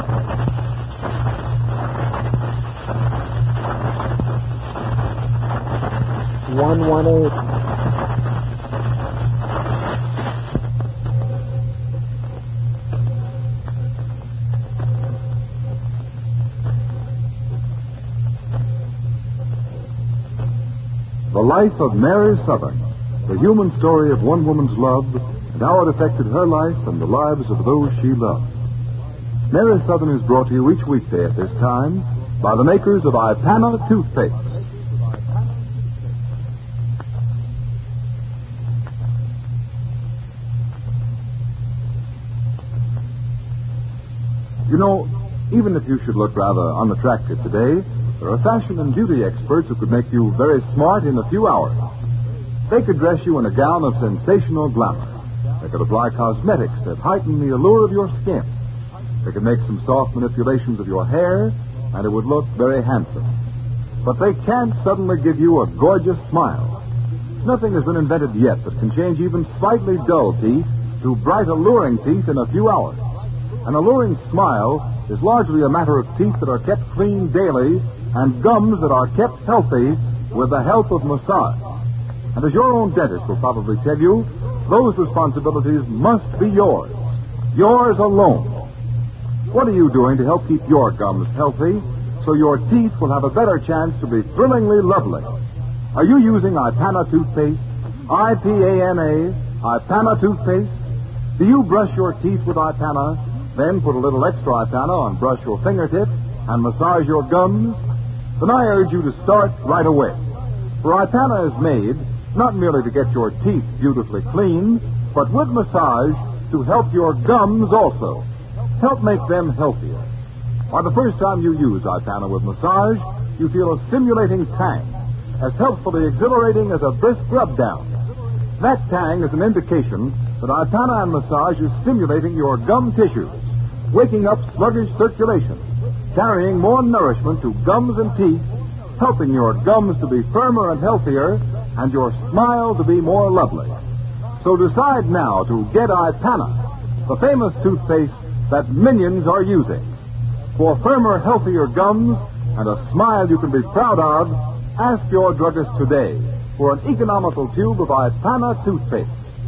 The Life of Mary Southern, the human story of one woman's love and how it affected her life and the lives of those she loved. Mary Southern is brought to you each weekday at this time by the makers of Ipana toothpaste. You know, even if you should look rather unattractive today, there are fashion and beauty experts who could make you very smart in a few hours. They could dress you in a gown of sensational glamour. They could apply cosmetics that heighten the allure of your skin. They could make some soft manipulations of your hair, and it would look very handsome. But they can't suddenly give you a gorgeous smile. Nothing has been invented yet that can change even slightly dull teeth to bright, alluring teeth in a few hours. An alluring smile is largely a matter of teeth that are kept clean daily and gums that are kept healthy with the help of massage. And as your own dentist will probably tell you, those responsibilities must be yours. Yours alone. What are you doing to help keep your gums healthy so your teeth will have a better chance to be thrillingly lovely? Are you using Ipana toothpaste? I-P-A-N-A, Ipana toothpaste? Do you brush your teeth with Ipana? Then put a little extra Ipana on brush your fingertip and massage your gums? Then I urge you to start right away. For Ipana is made not merely to get your teeth beautifully clean, but with massage to help your gums also. Help make them healthier. Why, the first time you use Ipana with massage, you feel a stimulating tang, as helpfully exhilarating as a brisk rub down. That tang is an indication that Ipana and massage is stimulating your gum tissues, waking up sluggish circulation, carrying more nourishment to gums and teeth, helping your gums to be firmer and healthier, and your smile to be more lovely. So decide now to get Ipana, the famous toothpaste that millions are using. For firmer, healthier gums and a smile you can be proud of, ask your druggist today for an economical tube of Ipana toothpaste.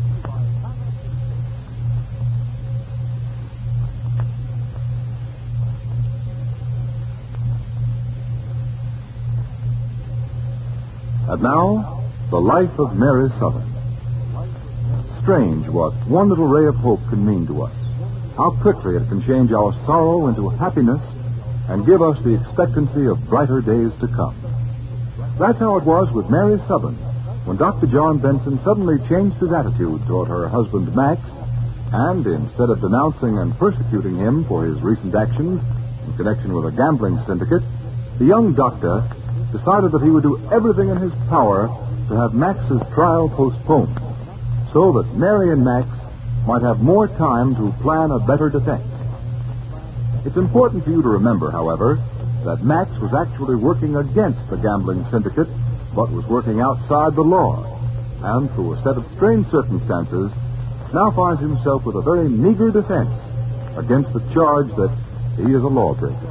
And now, the life of Mary Southern. Strange what one little ray of hope can mean to us. How quickly it can change our sorrow into happiness and give us the expectancy of brighter days to come. That's how it was with Mary Southern when Dr. John Benson suddenly changed his attitude toward her husband Max, and instead of denouncing and persecuting him for his recent actions in connection with a gambling syndicate, the young doctor decided that he would do everything in his power to have Max's trial postponed, so that Mary and Max might have more time to plan a better defense. It's important for you to remember, however, that Max was actually working against the gambling syndicate, but was working outside the law, and through a set of strange circumstances, now finds himself with a very meager defense against the charge that he is a lawbreaker.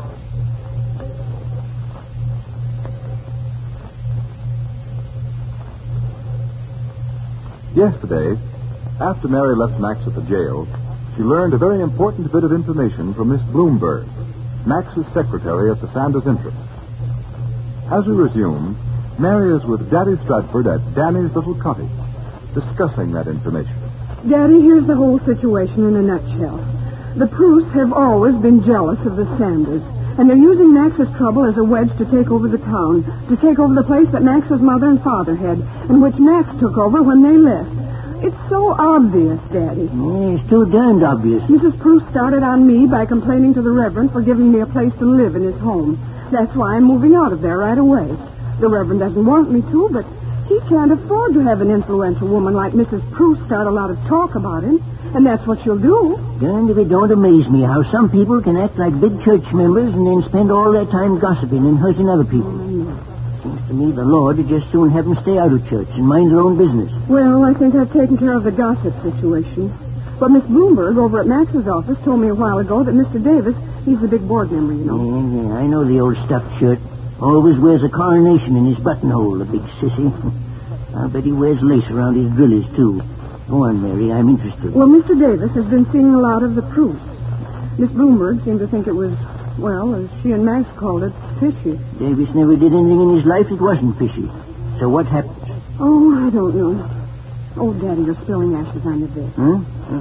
Yesterday, after Mary left Max at the jail, she learned a very important bit of information from Miss Bloomberg, Max's secretary at the Sanders Interest. As we resume, Mary is with Daddy Stratford at Danny's little cottage, discussing that information. Daddy, here's the whole situation in a nutshell. The Prousts have always been jealous of the Sanders, and they're using Max's trouble as a wedge to take over the town, to take over the place that Max's mother and father had, and which Max took over when they left. It's so obvious, Daddy. It's too darned obvious. Mrs. Proust started on me by complaining to the Reverend for giving me a place to live in his home. That's why I'm moving out of there right away. The Reverend doesn't want me to, but he can't afford to have an influential woman like Mrs. Proust start a lot of talk about him. And that's what she'll do. Darned if it don't amaze me how some people can act like big church members and then spend all their time gossiping and hurting other people. Seems to me the Lord would just soon have them stay out of church and mind their own business. Well, I think I've taken care of the gossip situation. But Miss Bloomberg over at Max's office told me a while ago that Mr. Davis He's the big board member, you know. Yeah, I know the old stuffed shirt. Always wears a coronation in his buttonhole, the big sissy. I bet he wears lace around his drillies, too. Go on, Mary, I'm interested. Well, Mr. Davis has been seeing a lot of the proofs. Miss Bloomberg seemed to think it was, well, as she and Max called it, fishy. Davis never did anything in his life that wasn't fishy. So what happened? Oh, I don't know. Oh, Daddy, you're spilling ashes on your bed. Huh?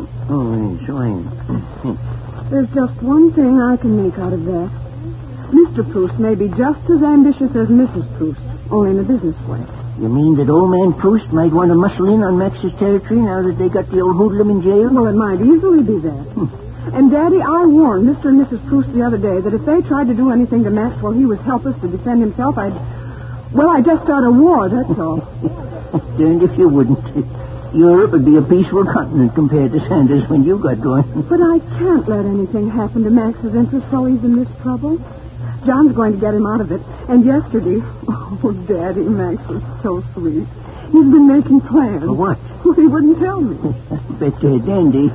So I am. There's just one thing I can make out of that. Mr. Proust may be just as ambitious as Mrs. Proust, only in a business way. You mean that old man Proust might want to muscle in on Max's territory now that they got the old hoodlum in jail? Well, it might easily be that. And, Daddy, I warned Mr. and Mrs. Proust the other day that if they tried to do anything to Max while he was helpless to defend himself, I'd just start a war, that's all. Darned if you wouldn't. Europe would be a peaceful continent compared to Sanders when you got going. But I can't let anything happen to Max's interest while he's in this trouble. John's going to get him out of it. And yesterday, oh, Daddy, Max was so sweet. He's been making plans. For what? Well, he wouldn't tell me. Bet they're dandy.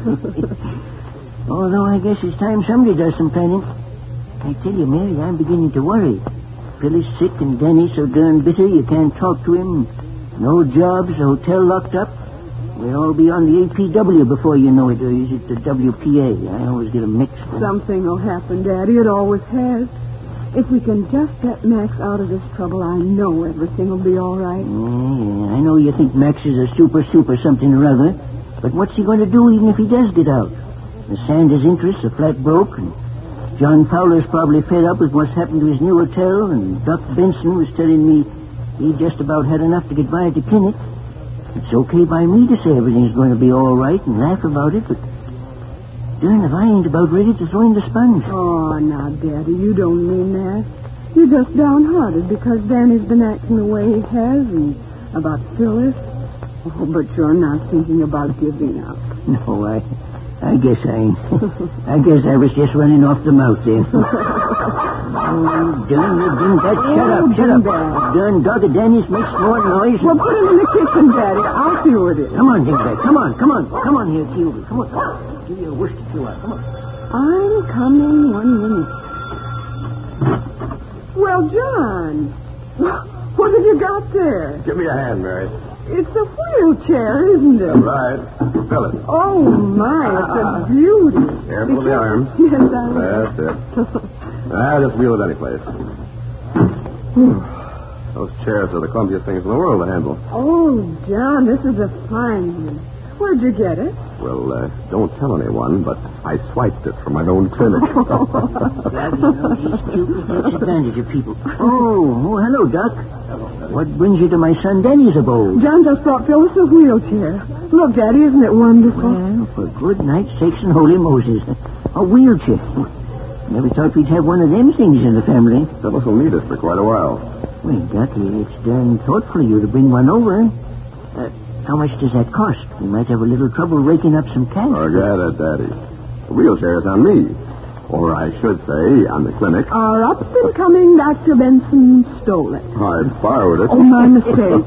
Although I guess it's time somebody does some planning. I tell you, Mary, I'm beginning to worry. Phyllis sick and Danny so darn bitter you can't talk to him. No jobs, the hotel locked up. We'll all be on the APW before you know it, or is it the WPA? I always get them mixed. Something will happen, Daddy. It always has. If we can just get Max out of this trouble, I know everything will be all right. Yeah, I know you think Max is a super something or other, but what's he going to do even if he does get out? The Sanders interests are flat broke, and John Fowler's probably fed up with what's happened to his new hotel, and Doc Benson was telling me he just about had enough to get by at the clinic. It's okay by me to say everything's going to be all right and laugh about it, but darn if I ain't about ready to throw in the sponge. Oh, now, Daddy, you don't mean that. You're just downhearted because Danny's been acting the way he has and about Phyllis. Oh, but you're not thinking about giving up. No, I guess I ain't. I guess I was just running off the mouth there. Oh, darn you, Dingbat. Shut up. Darn dog of Danny's makes more noise. Well, put him in the kitchen, Daddy. I'll see what it is. Come on, Dingbat. Come on here, Kilby. Come on. Give you a wish to chew out. Come on. I'm coming 1 minute. Well, John, what have you got there? Give me a hand, Mary. It's a wheelchair, isn't it? That's right. Fill it. Oh, my, it's a beauty. Careful of the arms. Yes, I will. That's it. I'll just wheel it any place. Those chairs are the clumsiest things in the world to handle. Oh, John, this is a fine one. Where'd you get it? Well, don't tell anyone, but I swiped it from my own clinic. These Cupid takes advantage of people. Oh, hello, Doc. What brings you to my son Danny's abode? John just brought Phyllis a wheelchair. Look, Daddy, isn't it wonderful? Well, for good night's sakes and holy Moses. A wheelchair. Never thought we'd have one of them things in the family. Phyllis will need it for quite a while. Well, Doc, it's darn thoughtful of you to bring one over. How much does that cost? We might have a little trouble raking up some cash. Forget it, Daddy. The wheelchair is on me. Or I should say, on the clinic. Our up-and-coming Dr. Benson stole it. I borrowed it. Oh, my mistake.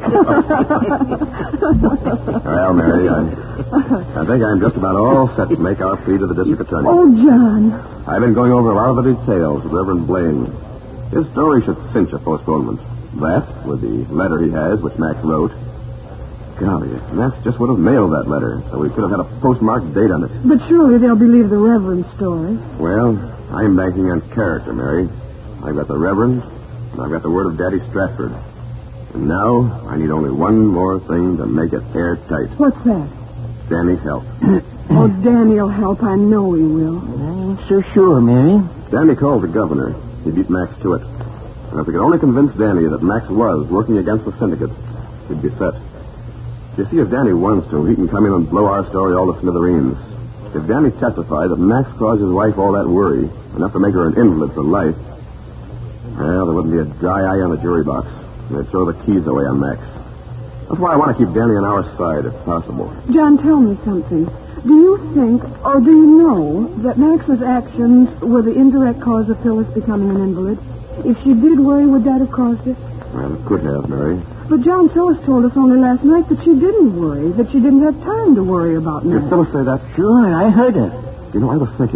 Well, Mary, I think I'm just about all set to make our plea to the district attorney. Oh, John. I've been going over a lot of the details with Reverend Blaine. His story should cinch a postponement. That, with the letter he has, which Max wrote. Golly, Max just would have mailed that letter, so we could have had a postmarked date on it. But surely they'll believe the Reverend's story. Well, I'm banking on character, Mary. I've got the Reverend, and I've got the word of Daddy Stratford. And now I need only one more thing to make it airtight. What's that? Danny's help. Oh, Danny'll help. I know he will. I ain't so sure, Mary. Danny called the governor. He beat Max to it. And if we could only convince Danny that Max was working against the syndicate, he'd be set. You see, if Danny wants to, he can come in and blow our story all to smithereens. If Danny testified that Max caused his wife all that worry, enough to make her an invalid for life, well, there wouldn't be a dry eye on the jury box. And they'd throw the keys away on Max. That's why I want to keep Danny on our side, if possible. John, tell me something. Do you think, or do you know, that Max's actions were the indirect cause of Phyllis becoming an invalid? If she did worry, would that have caused it? Well, it could have, Mary. But John Phyllis told us only last night that she didn't worry, that she didn't have time to worry about Did Max. Phyllis say that? Sure, I heard her. You know, I was thinking,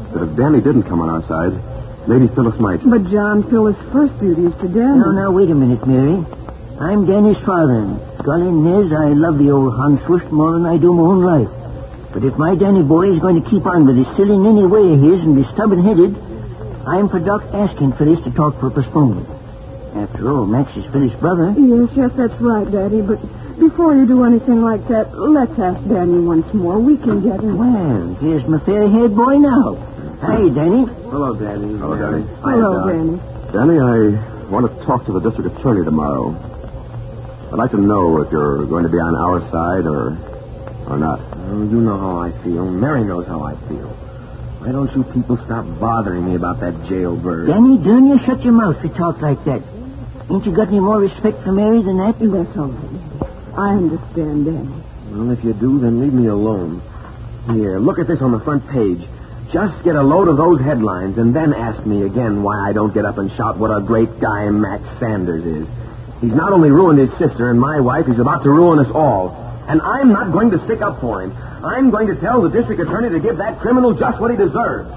that if Danny didn't come on our side, maybe Phyllis might. But, John, Phyllis' first duty is to Danny. Now, wait a minute, Mary. I'm Danny's father, and golly Niz, I love the old Hans Swift more than I do my own life. But if my Danny boy is going to keep on with his silly ninny way of his and be stubborn-headed, I'm for Doc asking Phyllis to talk for postponement. After all, Max is Phyllis' brother. Yes, that's right, Daddy, but before you do anything like that, let's ask Danny once more. We can get him. Well, here's my fair-haired boy now. Hi, Danny. Hello, Danny. Hello, Danny. Hello, Danny. Danny, I want to talk to the district attorney tomorrow. I'd like to know if you're going to be on our side or not. Oh, you know how I feel. Mary knows how I feel. Why don't you people stop bothering me about that jailbird? Danny, don't you shut your mouth to talk like that. Ain't you got any more respect for Mary than that? That's all right. I understand, Danny. Well, if you do, then leave me alone. Here, look at this on the front page. Just get a load of those headlines and then ask me again why I don't get up and shout what a great guy Max Sanders is. He's not only ruined his sister and my wife, he's about to ruin us all. And I'm not going to stick up for him. I'm going to tell the district attorney to give that criminal just what he deserves.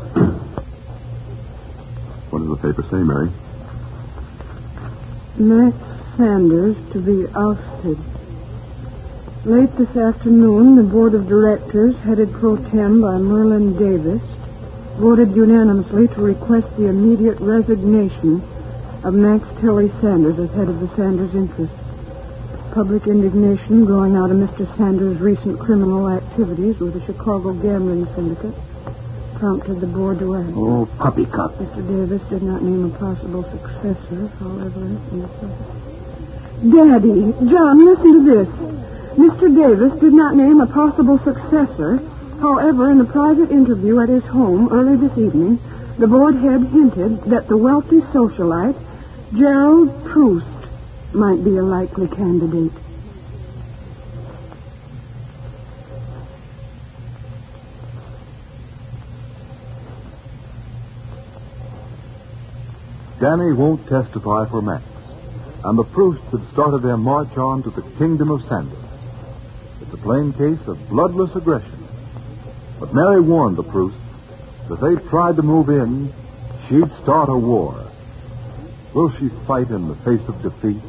What does the paper say, Mary? Max Sanders to be ousted. Late this afternoon, the board of directors, headed pro tem by Merlin Davis, voted unanimously to request the immediate resignation of Max Tilly Sanders as head of the Sanders interests. Public indignation growing out of Mr. Sanders' recent criminal activities with the Chicago gambling syndicate prompted the board to act. Oh, puppycock. Mr. Davis did not name a possible successor, however. Daddy, John, listen to this. Mr. Davis did not name a possible successor. However, in a private interview at his home early this evening, the board head hinted that the wealthy socialite, Gerald Proust, might be a likely candidate. Danny won't testify for Max, and the Prousts had started their march on to the kingdom of Sanders. It's a plain case of bloodless aggression. But Mary warned the Prousts that if they tried to move in, she'd start a war. Will she fight in the face of defeat?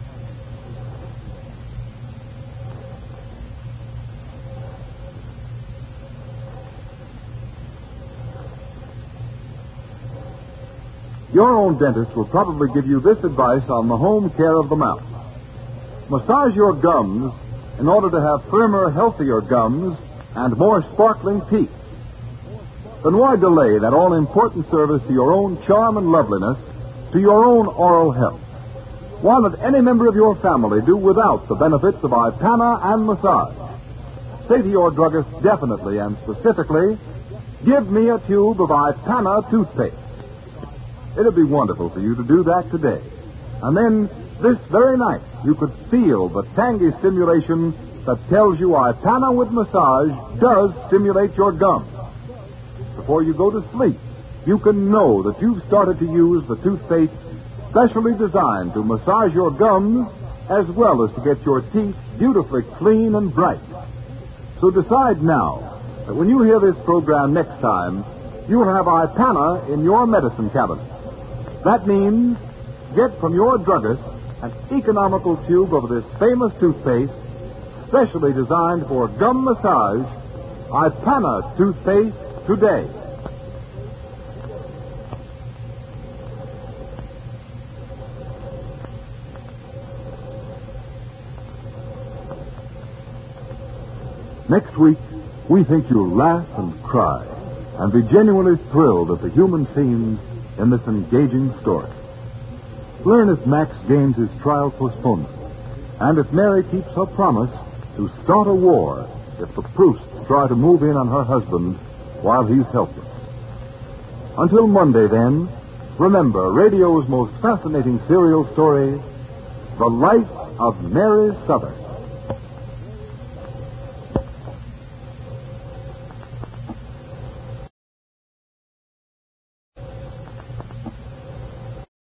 Your own dentist will probably give you this advice on the home care of the mouth. Massage your gums in order to have firmer, healthier gums and more sparkling teeth. Then why delay that all-important service to your own charm and loveliness, to your own oral health? Why let any member of your family do without the benefits of Ipana and massage? Say to your druggist definitely and specifically, give me a tube of Ipana toothpaste. It'd be wonderful for you to do that today. And then, this very night, you could feel the tangy stimulation that tells you Ipana with massage does stimulate your gums. Before you go to sleep, you can know that you've started to use the toothpaste specially designed to massage your gums as well as to get your teeth beautifully clean and bright. So decide now that when you hear this program next time, you'll have Ipana in your medicine cabinet. That means get from your druggist an economical tube of this famous toothpaste, specially designed for gum massage, Ipana toothpaste today. Next week, we think you'll laugh and cry and be genuinely thrilled at the human scenes in this engaging story. Learn if Max gains his trial postponement, and if Mary keeps her promise to start a war if the Prousts try to move in on her husband while he's helpless. Until Monday, then, remember radio's most fascinating serial story, The Life of Mary Southern.